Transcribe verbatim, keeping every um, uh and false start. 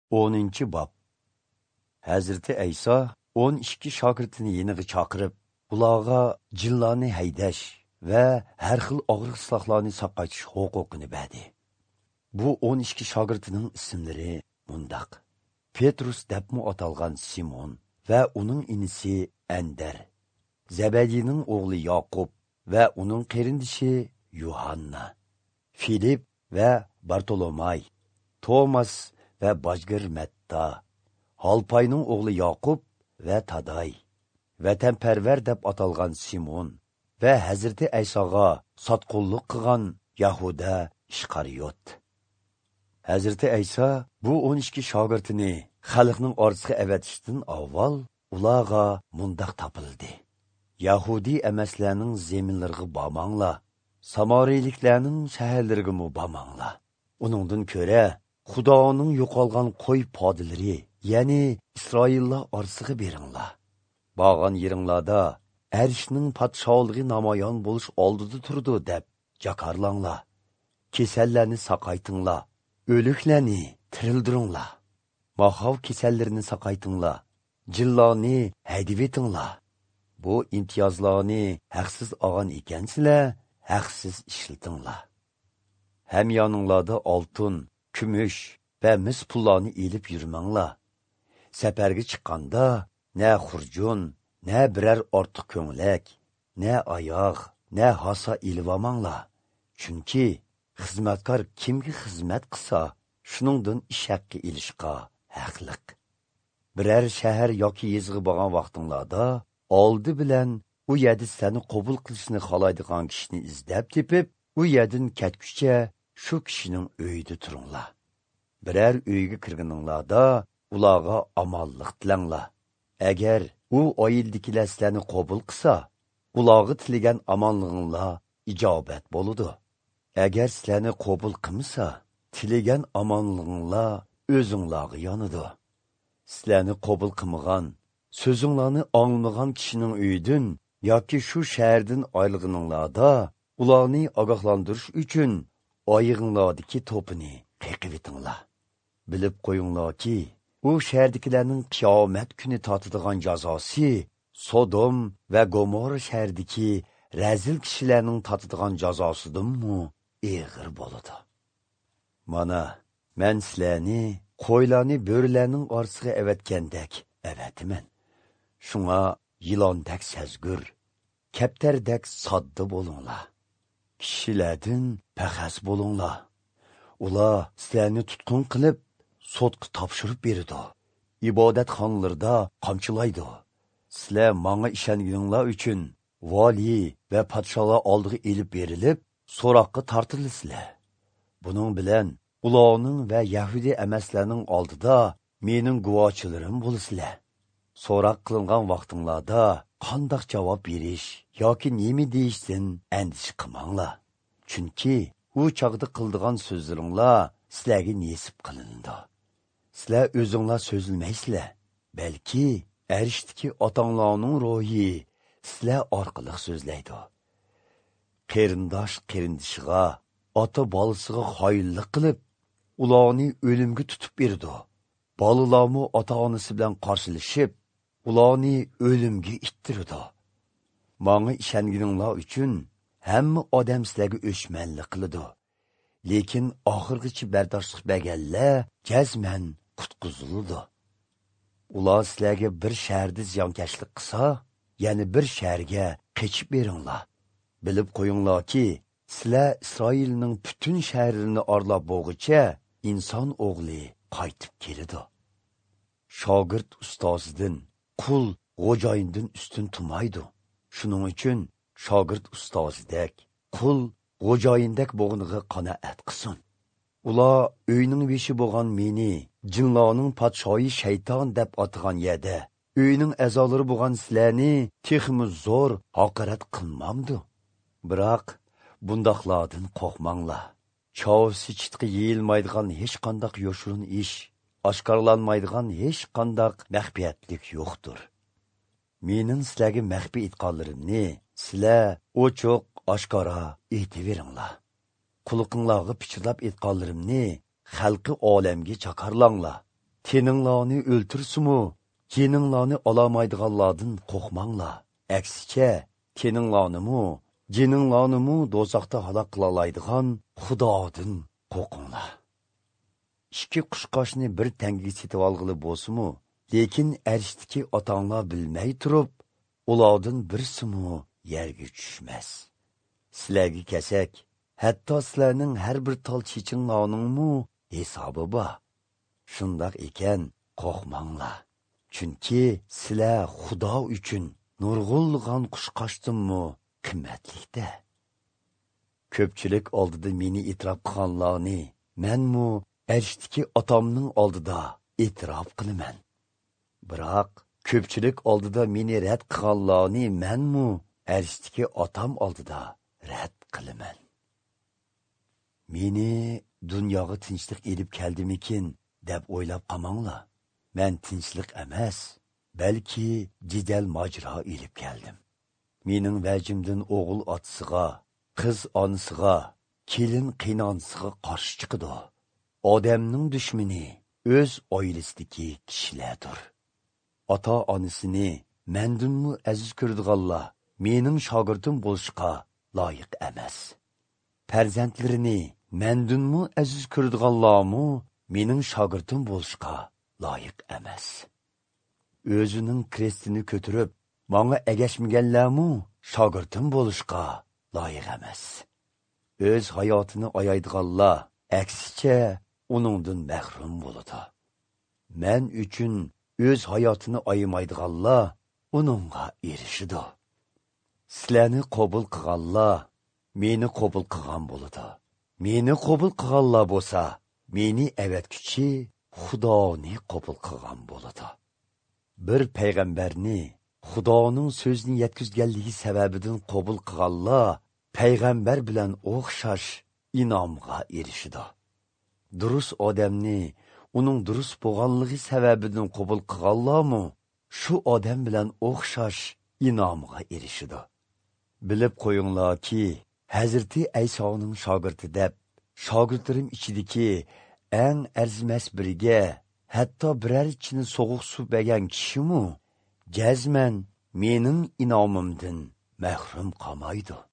o'ninchi bob. Hazreti Ayso o'n ikki shogirdini yeniga chaqirib, ularga jinlarni haydash va har xil og'riq silohlarni saqayish huquqini berdi. Bu o'n ikki shogirdining ismlari mundaq: Petrus debmi atalgan Simon va uning inisi Andar, Zebediyning o'g'li Yaqub va uning qarindishi Yuhanna, Filip va Bartolomay, Tomas va bojgir Matta, Halpayning o'g'li Yaqub va Taday, vatanparvar deb atalgan Simon va Hazreti Aysoga sotqunlik qilgan Yahuda Ishqariyot. Hazreti Ayso bu o'n ikki shogirdini xalqning orasiga avatishdan avval ularga mundaq topildi: Yahudi emaslarning zeminlariga bormanglar, Samariyaliklarning shaharlariga mu bormanglar. Uningdan ko'ra Xudoning yo'qolgan qo'y podilari, ya'ni Isroillar orasiga beringlar. Borgan yeringlarda Arishning podshohligi namoyon bo'lish oldida turdi deb jakarlanglar. Kasallarni saqaytinglar, o'liklarni tirildiringlar. Mahav kasallarini saqaytinglar, jinlarni haydivetinglar. Bu imtiyozlarni haqsiz olgan ekansizlar, haqsiz ishlatinglar. Hamyoninglarda oltin, kumush va mis pullarni elib yurmanglar. Safarga chiqqanda ne xurjun, ne birer ortiq ko'nglak, ne oyoq, ne hasa ilvamanglar. Chunki xizmatkor kimga xizmat qilsa, shuningdan ish haqqi ilishqa haqliq. Birer shahar yoki yezg'i bo'lgan vaqtinglarda oldi bilan u yerda seni qabul qilishni xohlaydigan kishini izlab tepib, u yerdan ketguncha shu kishining uyida turinglar. Birer uyga kirganinglarda ularga omonlik tilanglar. Agar u oildikilar seni qabul qilsa, ularga tilagan omonliginglar ijobat bo'ladi. Agar seni qabul qilmasa, tilagan omonliginglar o'zinglarga yonadi. Sizlarni qabul qilmagan, so'zinglarni anglamagan kishining uyidan yoki shu shahardan aylig'ininglarda ularni ogohlantirish uchun oyig'inglardagi to'pini qiqivitinglar. Bilib qo'yinglarki, u shahardagilarning qiyomat kuni tortadigan jazosi Sodom va Gomorra shahridagi razil kishilarning tortadigan jazosidanmi eg'ir bo'ladi. Mana men sizlarni qo'ylarni bo'rilarning orasiga avatgandek avatiman. Shunga yilondek sezgur, kaptardek sodda bo'linglar. Kishilardan paxas bo'linglar. Ular sizlarni tutqun qilib, sotqa topshirib beradi. Ibodatxonalarda qamchilaydi. Sizlar menga ishonganinglar uchun vali va podsholar oldiga elib berilib, so'roqqa tortilasizlar. Buning bilan ularning va Yahudi emaslarning oldida mening guvochilarim bo'lasizlar. So'roq qilingan vaqtinglarda qandoq javob berish yoki nima deyishdan andish qilmanglar. Chunki u chaqda qildigan so'zlaringlar sizlarga nasib qilindi. Sizlar o'zinglar so'zilmaysizlar, balki arishdiki otanglarning ro'yi sizlar orqali so'zlaydi. Qarindosh qarindishiga, ota bolasiga xoinlik qilib, ularni o'limga tutib berdi. Bolalarmi ota-onasi bilan qarshilashib, ularni o'limga ittirdi. Menga ishonganinglar uchun hamma odam sizlarga o'chmanlik qiladi. Lekin oxirgacha bardoshlik berganlar jazman qutqizildi. Ular sizlarga bir shaharda ziyonkashlik qilsa, ya'ni bir shaharga qochib beringlar. Bilib qo'yinglarki, sizlar Isroilning butun shaharlarini orlab bo'lguncha inson o'g'li qaytib keladi. Shogird ustozidan, qul xo'jayindan ustun turmaydi. Shuning uchun shogird ustozidek, qul xo'jayindek bo'g'iniga qanoat qilsin. Ular uyning beshi bo'lgan meni jinlarning podshoyi shayton deb atgan yerda uyning a'zolari bo'lgan sizlarni texmi zo'r haqorat qilmamdi. Biroq bundoqlardan qo'rqmanglar. Chavsi chitqi yeyilmaydigan hech qanday yo'shirin ish, oshkorlanmaydigan hech qanday maxfiyatlik yo'qdir. Mening sizlarga maxfiy etganlarimni sizlar ochiq oshkora aytaveringlar. Qulqinglarga pichirlab etganlarimni xalqi olamga chakarlanglar. teninglarni o'ltirsimu, jininglarni olamaydiganlardan qo'rqmanglar. Aksicha, teninglarni-mu, jininglarni-mu do'zaxda halok qilalaydigan Xudodan qo'rqinglar. Ikki qushqochni bir tangaga setib olg'ili bo'lsa-mu, lekin arishdiki otanglar bilmay turib, ulardan birsimu yerga tushmas. Sizlarga kelsak, hatto sizlarning har bir tal chechinglarningmi hisobi bor. Shundoq ekan, qo'rqmanglar. Chunki sizlar Xudo uchun nurg'ulg'an qushqochdinmi qimmatlikda. Ko'pchilik oldida meni e'tirof qilganlarni menmu arishdiki otamning oldida e'tirof qilaman. Biroq ko'pchilik oldida meni rad qilganlarni menmu arishdiki otam oldida rad qilaman. Meni dunyoga tinchlik elib keldimikin deb o'ylab qolmanglar. Men tinchlik emas, balki jidal majro elib keldim. Mening vajimdan o'g'il otasiga, qiz onasiga, kelin qiynonasiga qarshi chiqadi. Odamning dushmani o'z oilasidagi kishilardir. Ota-onasini mendinmi aziz ko'radiganlar mening shogirdim bo'lishga loyiq emas. Farzandlarini mendinmi aziz ko'radiganlarmi mening shogirdim bo'lishga loyiq emas. O'zining krestini ko'tarib, menga agashmaganlarmi shogirdim bo'lishga loyiq emas. O'z hayotini oyaydiganlar aksicha uningdan mahrum bo'ladi. Men uchun o'z hayotini oyamaydiganlar uningga erishidi. Sizlarni qabul qilganlar meni qabul qilgan bo'ladi. Meni qabul qilganlar bo'lsa, meni avatkuchi Xudoni qabul qilgan bo'ladi. Bir payg'ambarni Xudoning so'zini yetkazganligi sababidan qabul qilganlar payg'ambar bilan o'xshash inomga erishidi. Durust odamni uning durust bo'lganligi sababidan qabul qilganlarmi shu odam bilan o'xshash inomga erishidi. Bilib qo'yinglarki, Hazreti Aysoning shogirdi deb shogirdlarim ichidagi eng arzimas biriga hatto biror ichini sovuq suv bergan kishimu jazman mening inomimdan mahrum qolmaydi.